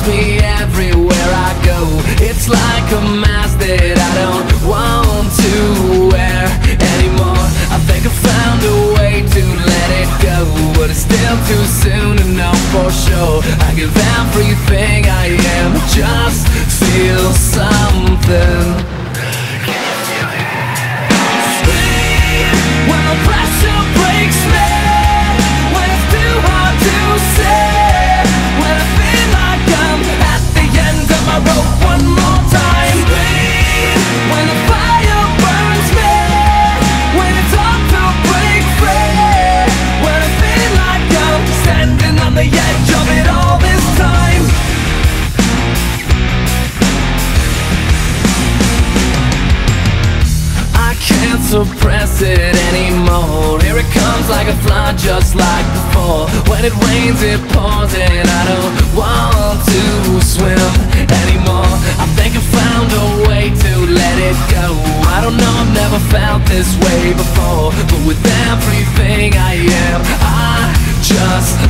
me everywhere I go. It's like a mask that I don't want to wear anymore. I think I found a way to let it go, but it's still too soon to know for sure. I give everything I am, just feel something. Scream when the pressure breaks me, when it's too hard to say, when I feel like I'm at the end of my rope one more time. Scream when the fire burns me, when it's hard to break free, when I feel like I'm standing on the edge of it all this time. I can't suppress it anymore. Here it comes like a flood, just like before. When it rains it pours and I don't want to swim anymore. I think I found a way to let it go. I don't know, I've never felt this way before, but with everything I am, I just